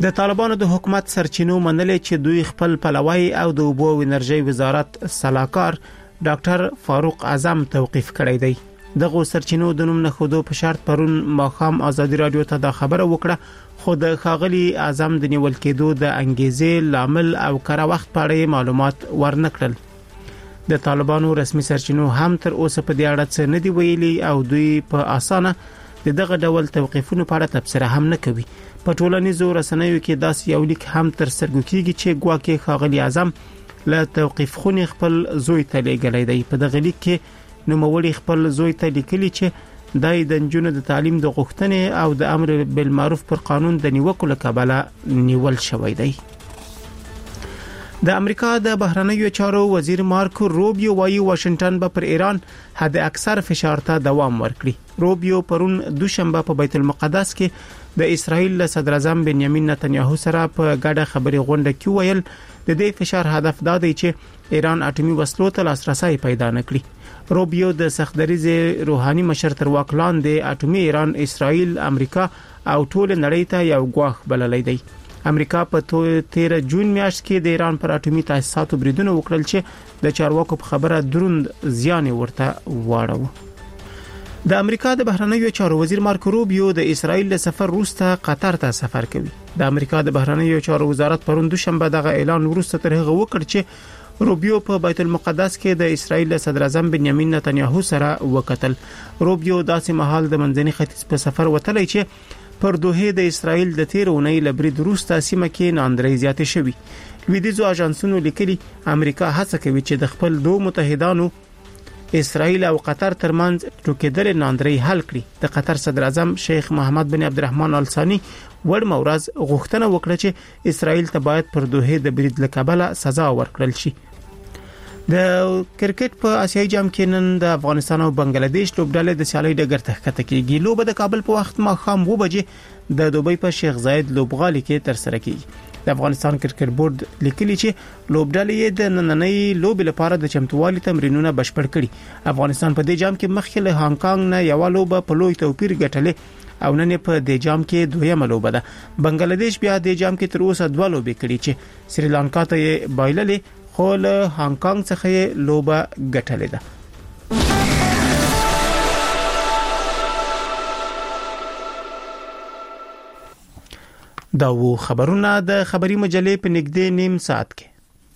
د طالبانو د حکومت سرچینو منلې چې دوی خپل پلوی او د اوبو او انرژي وزارت سلاکار ډاکټر فاروق اعظم توقیف کړی دی. دغه سرچینو د نوم نه خودو په شرط پرون ماخام ازادي رادیو ته دا خبره وکړه، خو د ښاغلي اعظم د نیول کېدو د انګیزې لامل او کره وخت په اړه معلومات ورنکړل. د طالبانو رسمي سرچینو هم تر اوسه په دې اړه څه نه دی ویلي او دوی په اسانه دغه ډول توقیفونو په اړه تبصره هم نه کوي. په ټولنیزو رسنیو کې داسې یو لیک هم تر سترګو کېږي چې ګواکې ښاغلي اعظم له توقیف خونې خپل زوی ته لیږلی دی. په دغه لیک کې نوموړي خپل زوی ته لیکلي چې دای د نجونو د تعلیم د غوښتنې او د امر بالمعروف پر قانون د نیوکو له کبله نیول شوی دی. د امریکا د بهرنیو چارو وزیر مارکو روبیو وايي واشنگټن به پر ایران حد اکثر فشار ته دوام ورکړي. روبیو پرون دوشنبه په بیت المقدس کې د اسرائیل له صدر اعظم بنیامین نتنیاهو سره په ګډه خبري غونډه کې ویل د دې فشار هدف دا دی چې ایران اټومي وسلو ته لاسرسي پیدا نکړي. روبیو د سختدریز روحاني مشر تر واک لاندې اټومي ایران، اسرائیل، امریکا او ټول نړۍ ته یو ګواښ بللی دی. امریکا په 13 جون میاشت کې د ایران پر اټومي تاسیساتو بریدونه وکړل چې د چارواکو په خبره دروند زیان ورته واړو. د امریکا د بهرنیو چارو وزیر مارکو روبیو د اسرائیل له سفر وروسته قطر ته سفر کوي. د امریکا د بهرنیو چارو وزارت پرون دوشنبه دغه اعلان وروسته تر هغه وکړ چې روبیو په بیت المقدس کې د اسرائیل صدر اعظم بنیامین نتنیاهو سره وکتل. روبیو داسې مهال د منځني ختیځ په سفر وتلی چې پر دوه د اسرائیل د 13 اونۍ لبرید وروسته سیمه کې ناندرۍ زیاتې شوي. لویدیځو اژانسونو لیکلي امریکا هڅه کوي چې د خپل دوه متحدانو اسرائیل او قطر ترمنځ ټوکېدل ناندرۍ حل کړي. د قطر صدر اعظم شیخ محمد بن عبدالرحمن آل ثانی وړ مورز غوښتنه وکړه چې اسرائیل ته باید پر دوه د برید لکبله سزا ورکړل شي. د کرکټ په آسیایي جام کې نن د افغانستان او بنگلاديش لوبډلې د سیالۍ ډګر ته ښکته کیږي. لوبه د کابل په وخت ماښام 2 بجې د دوبۍ په شیخ زاید لوبغالي کې تر سره کیږي. د افغانستان کرکټ بورډ لیکلي چې لوبډلې د نننۍ لوبې لپاره د چمتووالي تمرینونه بشپړ کړي. افغانستان په دې جام کې مخکې له هانګ کانګ نه یو لوبه په لوی توپیر ګټلې او نن په دې جام کې دویمه لوبه ده. بنگلاديش بیا د جام کې تر اوسه 2 لوبې کړي چې سریلانکا ته بایللې، خو له هانګ کانګ څخه لوبه ګټلې ده. دا و خبرونه د خبري مجلې په نږدې نیم ساعت کې.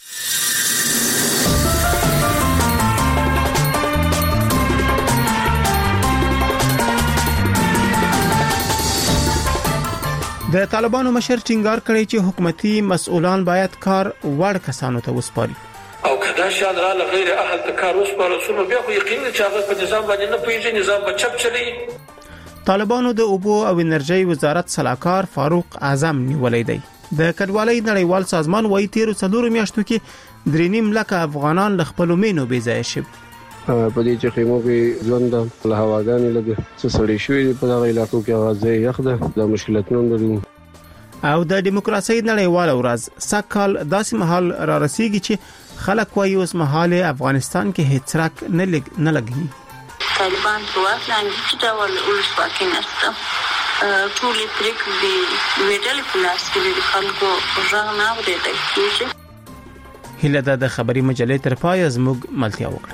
د طالبانو مشر ټینګار کړی چې حکومتي مسؤلان باید کار وړ کسانو ته وسپاري او کدا شان را غیر اهل ته کار وسپارل سو بیا خو یقینا چې هغه په نظام باندې نه پیژني، نظام په چپ چلی. طالبانو د اوبو او انرژي وزارت سلاکار فاروق اعظم نیولې دی. د کډوالۍ نړیوال سازمان وايي 13 میاشتو کې 3.5 لک افغانان له خپل مینو بې ځای شوي. په دې چې خیمو کې ژوند له هواګانې لګي څه سړی شوی په دغه علاقو کې غازي یخ ده د مشکلاتونو لري. او د دیموکراسي نړیوال ورځ سکهال داسې محل را رسیږي چې خلک وايي اوس محل افغانستان کې هیڅ راک نه لګي. طالبان په واک لاندې چې دا ول اولس پاکي نشته ټول تریک دی ویډل پلاس کې د خلکو ژغ نه اورېدل کیږي. هله د خبري مجلې تر پای زموږ ملتیا وکړي.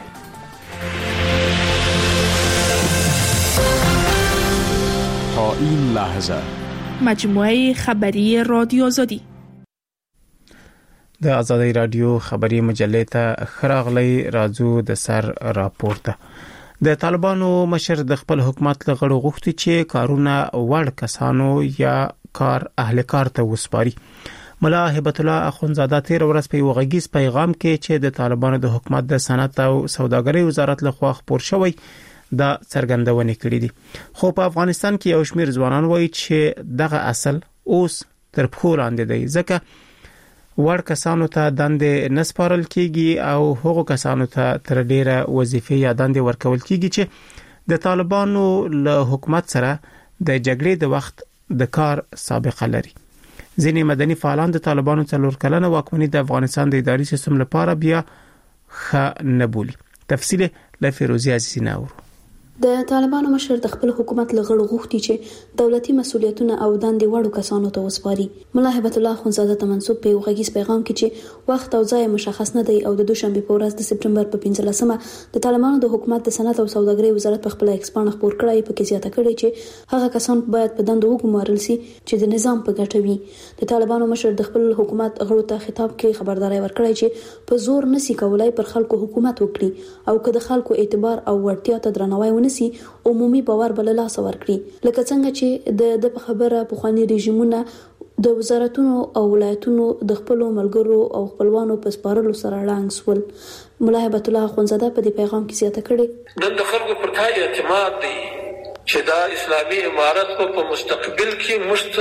تا این لحظه مجموعه خبری رادیو آزادی د آزادی رادیو خبری مجلې ته خراغلی راځو د سر راپورته. د طالبانو مشر د خپل حکومت لغړو غوښتي چې کارونه وړ کسانو یا کار اهل کار ته وسپاري. ملا هبت الله اخونزاده 13 ورځ په وغږیز پیغام کې چې د طالبانو د حکومت د صنعت او سوداګرۍ وزارت لخوا خبر شوی دا څرګندونه کړې دي. خو په افغانستان کې یو شمېر ځوانان وایي چې دغه اصل اوس تر پخو لاندې دی، ځکه وړ کسانو ته دندې نسپارل کیږي او هغو کسانو ته تر ډیره وظیفې یا دندې ورکول کیږي چې د طالبانو له حکومت سره د جګړې د وخت د کار سابقه لري. ځینې مدني فعالان د طالبانو 4 کلنه واکمني د افغانستان د اداري سیستم لپاره بیا ښه نه بولي. تفصیل له فیروزی عزیزی ناورو. د طالبانو مشر د خپل حکومت لغړ غوښتي چې دولتي مسولیتونه او دندې وړو کسانو ته وسپاري. مولا هبت الله خونزاده ته منسوب په غږیز پیغام کې چې وخت او ځای مشخص نه دی او د دوشنبه په ورځ د سپټمبر په 15مه د طالبانو د حکومت د صنعت او سوداګرۍ وزارت په خپل ایکسپان خبر کړی په کې زیاته کړی چې هغه کسان باید په دندو وګمارل شي چې د نظام په ګټه وي. د طالبانو مشر د خپل حکومت غړو ته خطاب کې خبرداري ورکړی چې په زور نسی کولای پر خلکو حکومت وکړي او که د خلکو اعتبار او ورتیا ته درناوی ونسی عمومي باور بل لاس ورکړي. لکه څنګه چې د خبره په خواني رژیمونه د وزارتونو او ولایتونو د خپل ملګرو او خپلوانو په سپارلو سره ړنګ سول. مولا هبت الله خونزاده په دې پیغام کې زیاته کړي د خلکو پر تای اعتماد دی چې دا اسلامي امارت په مستقبل کې مشت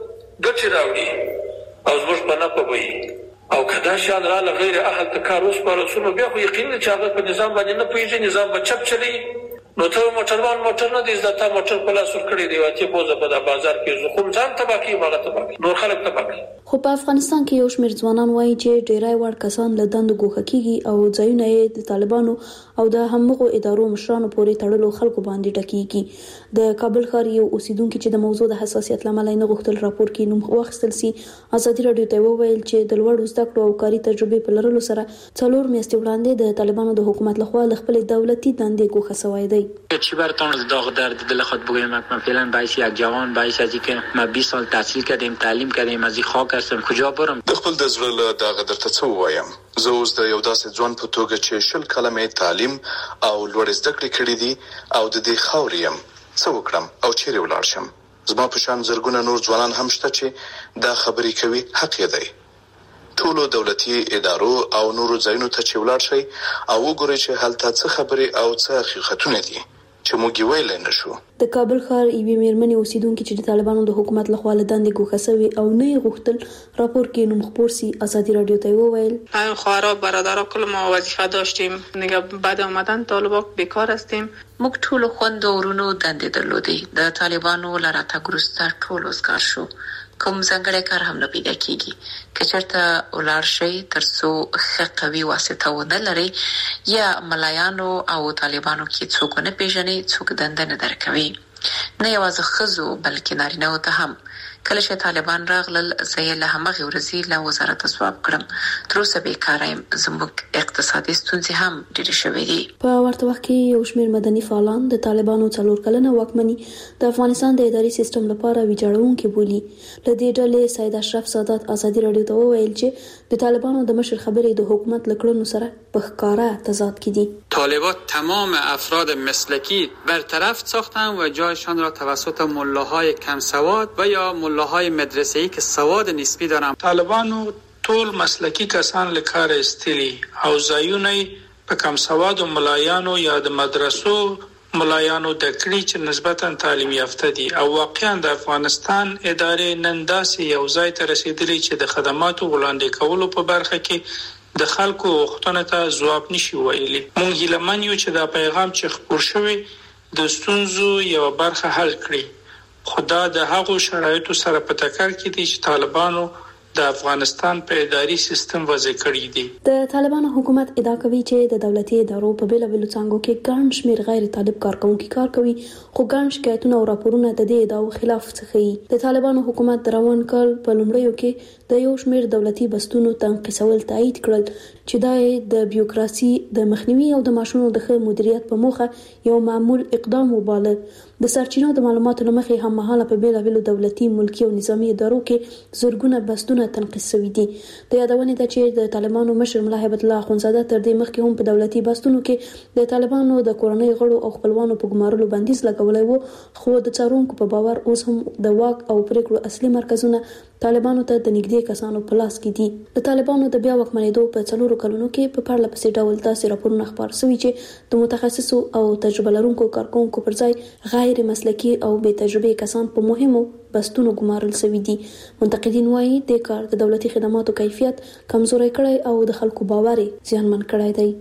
ګټه راوړي او زموږ په نه پوي او کدا شان را غیر اهل تکار اوس پر رسول بیا خو یقین چې هغه په نظام باندې نه پیږي، نظام به چپ چلی. نو ته موټروان موټر نه دي زتا موټر په لاس ور کړی دی واچې بوزه په بازار کې زه خو ځان تباکی ماغه تباکی نور خلک تباکی. خو په افغانستان کې یو شمېر ځوانان وایي چې ډیرای وړ کسان له دندو ګوښه کیږي او ځایونه یې د طالبانو او د همغو ادارو مشرانو پورې تړلو خلکو باندې ټکیږي. د کابل ښار یو اوسیدونکو چې د موضوع د حساسیت لامل نه غوښتل راپور کې نوم واخیستل سي ازادي رادیو ته وویل چې د لوړ زده کړو او کاري تجربې په لرلو سره 4 میاشتې وړاندې د طالبانو د حکومت لخوا خپل دولتي دندې ګوښه شوی دی. چی برتون داغ درد دل خود بگویم من فعلا باعث یک جوان باعث از اینکه ما 20 سال تحصیل کردیم تعلیم کردیم از این خاک هستم کجا برم د خپل د زړه داغ درته څه وایم. زه اوس د یو داسې ځوان په توګه چې 10 کلمې تعلیم او لوړ زده کړې کړې دي او د دې خاورې يم څه وکړم او چیرې ولاړ شم. زما په شان زرګونه نور ځوانان هم شته چې دا خبرې کوي حق یې دی. ټولو دولتي ادارو او نورو ځایونو ته چې ولاړ شي او وګورئ چې هلته څه خبرې او څه حقیقتونه دي چې موږ ویل نه شو. د کابل ښار ایوي میرمنې اوسیدونکو چې د طالبانو د حکومت لخوا له دندې ګوښه شوی او نه غوښتل راپور کې نوم خپور سي ازادي رادیو ته وویل خواهرها برادرها کل ما وظیفه داشتیم دیگه بعد اومدن طالبان بیکار هستیم. موږ ټول خوند ورونو دندې درلودې د طالبانو لراته ګروسته ټول وسکار شو. کوم ځنګړی کار هم نه پیدا کیږي که چېرته ولار شي ترڅو ښه قوي واسطه ونه لري یا ملایانو او طالبانو کې څوک نه پیژني څوک دنده نه درکوي. نه یوازې ښځو بلکې نارینه‌و ته هم. کله چې طالبان راغلل زه یې له همغې ورځې له وزارت سواب کړم. تر اوسه بیکاره یم. زموږ اقتصادي ستونزې هم ډېرې شوې دي. په ورته وخت کې یو شمېر مدني فعالان د طالبانو 4 کلنه واکمني د افغانستان د اداري سیستم لپاره ویجاړونکې بولي. له دې ډلې سید اشرف سادات ازادي رادیو ته وویل چې د طالبانو د مشر خبرې د حکومت له کړنو سره په ښکاره تضاد کې دي. طالبان تمام افراد مسلکی برطرف ساختند و جایشان را توسط ملاهای کم سواد و یا ملاهای مدرسه‌ای که سواد نسبی دارند. طالبانو ټول مسلکی کسان له کار استلی او ځایونه په کم سواد ملایانو یا د مدرسو ملایانو د کړي چې نسبتا تعلیم یافته دي او واقعا د افغانستان ادارې نن داسې یو ځای ته رسیدلي چې د خدماتو وړاندې کولو په برخه کې د خلکو غوښتنو ته ځواب نشي ویلي. موږ هیله من یو چې دا پیغام چې خپور شوی د ستونزو یو برخه حل کړي. خدا د هغو شرایطو سره په ټکر کې دي چې طالبانو د افغانستان په اداري سیستم وضع کړی دي. د طالبانو حکومت ادعا کوي چې د دولتي ادارو په بیلابیلو څانګو کې ګڼ شمېر غیر طالب کارکونکي کار کوي خو ګڼ شکایتونه او راپورونه د دې ادعاو خلاف څرګندوي. د طالبانو حکومت د روان کال په لومړیو کې د یو شمېر دولتي بستونو تنقیسول تایید کړل چې دا د بیوروکراسي د مخنیوي او د ماشونو د ښه مدیریت په موخه یو معمول اقدام وباله. د سرچینو د معلوماتو لمخې هم مهاله په بیلابیلو دولتي ملکي او نظامی ادارو کې زرګونه بستونه تنقیس شوي دي. د یادونې ده چې د طالبانو مشر مولا هبت الله خونزاده تر دې مخکې هم په دولتي بستونو کې د طالبانو د کورنۍ غړو او خپلوانو په ګمارلو بندیز لګولی و خو د څارونکو په باور اوس هم د واک او پریکړو اصلي مرکزونه طالبانو ته د نږدې کسانو په لاس کې دي. د طالبانو د بیا واکمنېدو په 4 کلونو کې په پرله پسې ډول داسې راپورونه خپاره شوي چې د متخصصو او تجربه لرونکو کارکونکو پر ځای غیر مسلکي او بې تجربه کسان په مهمو بستونو ګمارل شوي دي. منتقدین وایي د کار د دولتي خدماتو کیفیت کمزوري کړی او د خلکو باور زیانمن کړی دی.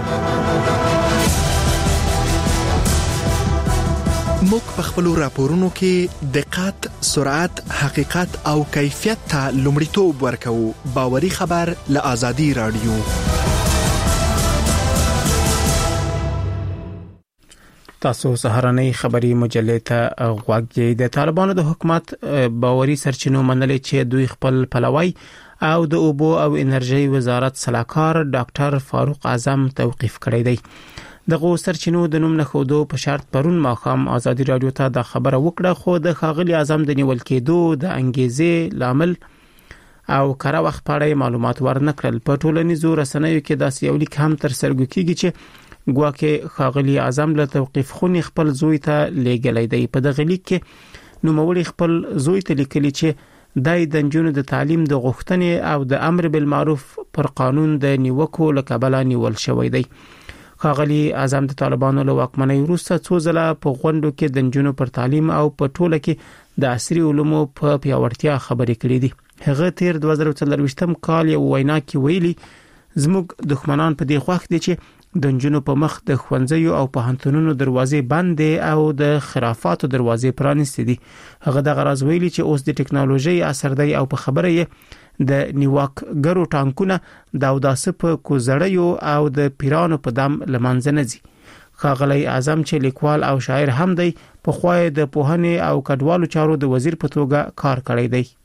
موږ په خپل راپورونو کې دقت، سرعت، حقیقت او کیفیت ته لومړیتوب ورکوو. باوري خبر له آزادي رادیو. تاسو سهارنۍ خبري مجلې ته غوږی د طالبانو د حکومت باوري سرچینو منلې چې دوی خپل پلوي او د اوبو او انرژي وزارت صلاحکار ډاکټر فاروق اعظم توقیف کړی دی دغه سرچینو د نوم نخودو په شرط پرون ماخام ازادي رادیو ته د خبره وکړه خو د ښاغلي اعظم د نیول کېدو د انګیزې لامل او کړه وخت پاره معلومات ورنکړل په ټولنیزو رسنیو کې داسې یو لیک هم تر سرګو کیږي چې ګواکې ښاغلي اعظم له توقیف خونی خپل زوی ته لېږلی دی په دغه لیک کې نوموړي خپل زوی ته لیکلي چې دای د نجونو د تعلیم د غوښتنې او د امر بالمعروف پر قانون د نیوکو لکبل نیول شوی دی ښاغلي اعظم د طالبانو له واکمنۍ وروسته څو ځله په غونډو کې د نجونو پر تعلیم او په ټوله کې د عصري علومو په پیاوړتیا خبرې کړې دي هغه تیر 2023 کال یو وینا کې ویلي زموږ دښمنان په دې خوښ دي چې د نجونو په مخ د خوندزیو او پوهنتونونو دروازې بندې او د خرافاتو دروازې پرانیستې دي هغه د غراز ویلي چې اوس د ټکنالوژي اثر دی او په خبره یې د نیواک ګرو ټانکونه د اوداسه په کوزړیو او د پیرانو په دم لمنځ نه ځي ښاغلی اعظم چې لیکوال او شاعر هم دی په خوای د پوهنې او کډوالو چارو د وزیر په توګه کار کړی دی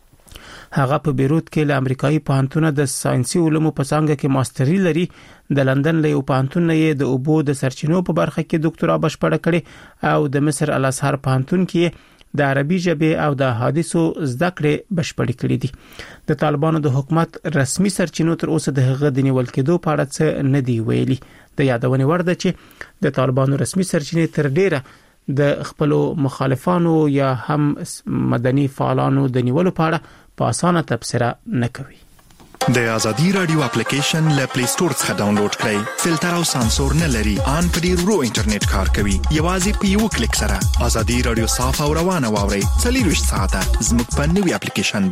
هغه په بیروت کې له امریکایي پوهنتون د ساينسي علومو په څانګه کې ماستري لري د لندن له پوهنتون نه د اوبو د سرچینو په برخه کې ډاکټرا بشپړه کړې او د مصر الازهر پوهنتون کې د عربي ژبې او د حدیثو زده کړې بشپړې کړې دي د طالبانو د حکومت رسمي سرچینو تر اوسه د هغه د نیول کېدو په اړه څه نه دی ویلي د یادونې وړ ده چې د طالبانو رسمي سرچینې تر ډیره د خپل مخالفانو یا هم مدني فعالانو د نیولو په اړه په اسانه تبصره نه کوي د ازادي رادیو اپلیکیشن له پلی سٹور څخه ډاونلوډ کړئ فلټر او سانسور نه لري ان په ډیر ورو انټرنیټ کار کوي یوازې په یو کلیک سره ازادي رادیو صاف او روانه واورئ 24 ساعته زموږ په نوې اپلیکیشن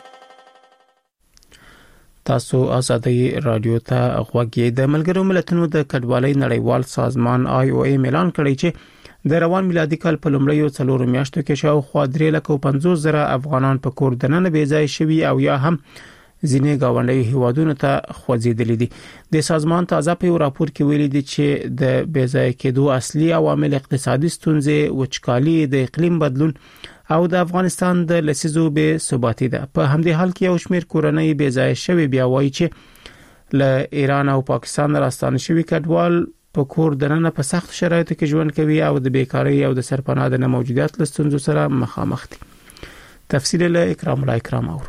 باندې تاسو ازادي رادیو ته غوږی د ملګرو ملتونو د کډوالۍ نړیوال سازمان IOM اعلان کړی چې د روان میلادي کال په لومړیو 4 میاشتو کې شاوخوا 350,000 افغانان په کور دننه بې ځای شوي او یا هم ځینې گاونډي هیوادونو ته خوځېدلي دي د سازمان تازه په یو راپور کې ویلي دي چې د بې ځای کېدو اصلي عوامل اقتصادي ستونزې وچکالي د اقلیم بدلون او د افغانستان د لسیزو بې ثباتي ده په همدې حال کې یو شمېر کورنۍ بې ځای شوي بیا وایي چې له ایران او پاکستان راستانه شوي کډوال په کور دننه په سخت شرایطو کې ژوند کوي او د بیکاری او د سرپناه د موجودیت له ستونزو سره مخامخ دي تفصیل له اکرام الله اکرام اورو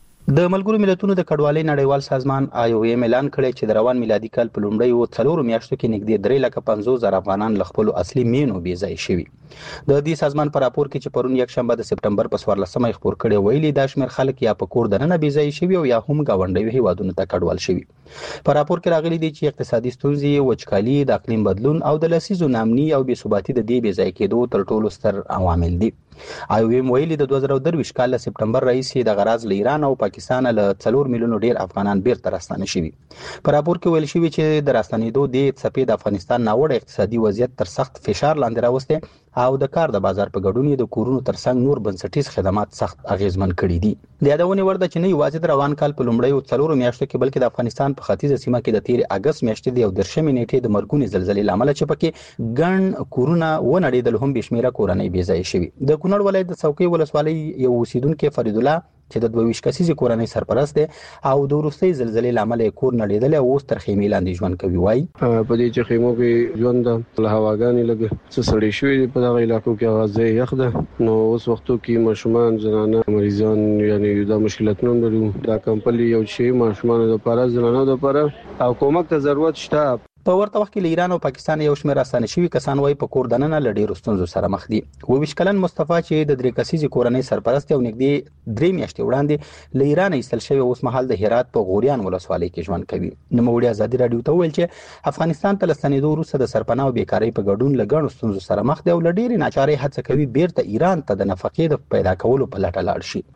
د ملګرو ملتونو د کډوالۍ نړیوال سازمان IOM اعلان کړی چې د روان میلادي کال په لومړیو 4 میاشتو کې نږدې 350,000 افغانان له خپل اصلي مینو بې ځای شوي د دې سازمان په راپور کې چې پرون یک شنبه د سپټمبر په 14مه خبر کړي ویلي دا شمېر خلک یا په کور دننه بې ځای شوي او یا هم گاونډي هیوادونو ته کډوال شوي په راپور کې راغلي دي چې اقتصادي ستونزې وچکالي د اقلیم بدلون او د لسیزو نامني او بې ثباتي د دې بې ځای کېدو تر ټولو ستر عوامل دي IOM ویلي د 2023 کال له سپټمبر راهیسې د غراز له ایران او پاکستان له 4 میلیونو ډیر افغانان بیرته راستانه شوي په راپور کې ویل شوی چې د راستنېدو د څپې د افغانستان ناوړه اقتصادي وضعیت تر سخت فشار لاندې راوسته او د کار د بازار په ګډون د کورونو ترڅنګ نور بنسټیز خدمات سخت اغیزمن کړي دي د یادونې وړ ده چې نه یوازې د روان کال په لومړیو 4 میاشتو کې بلکې د افغانستان په ختیځه سیمه کې د 13 اگست میاشتې د 13 نیټې د مرګونې زلزلې لامل چې پکې ګڼ کورونه ونړېدل هم بشمیره کورنۍ بې ځای شوي د کونړ ولایت د څوکۍ ولسوالۍ یو اوسیدونکو فرید الله چې د 22 کسیزې کورنۍ سرپرست دی او د وروستۍ زلزلې لامل کور نړېدل او اوس تر خیمې لاندې ژوند کوي وای په دې چې خیمو کې ژوند له هواګانې لګ څه سړې شوې په دغه علاقو کې غازه یخ ده نو اوس وختو کې ماشومان زنانه مریضان یعنی دا مشکلاتونه لري دا کمپلي یو شی ماشومان لپاره زنانه لپاره او کومک ته ضرورت شته په ورته وخت کې له ایران او پاکستان یو شمېر راستانه شوي کسان وایي په کور دننه له ډېرو ستونزو سره مخ دي 22 کلن مصطفی چې د 3 کسیزې کورنۍ سرپرست او نږدې 3 میاشتې وړاندې له ایران ایستل شوی اوس مهال د هرات په غوریان ولسوالۍ کې ژوند کوي نوموړي ازادي رادیو ته ویل چې افغانستان ته لستنېدو وروسته د سرپناه او بیکاری په ګډون له ګڼو ستونزو سره مخ دی او له ډېرې ناچارۍ هڅه کوي بیرته ایران ته د نفقې د پیدا کولو په لټه لاړ شي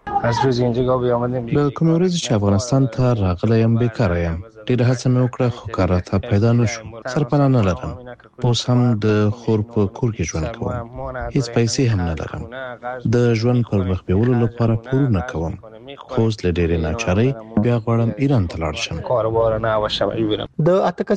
د کوم ورځ چې افغانستان ته راغلی یم بیکاره یم ډېر هڅه مې وکړه خو کار راته پیدا نشو سرپناه نه لرم اوس هم د خور په کور کې ژوند کوم هیڅ پیسې هم نه لرم د ژوند پر مخ بیولو لپاره پورونه کوم خو اوس له ډېرې ناچارۍ بیا غواړم ایران ته لاړ شم د اته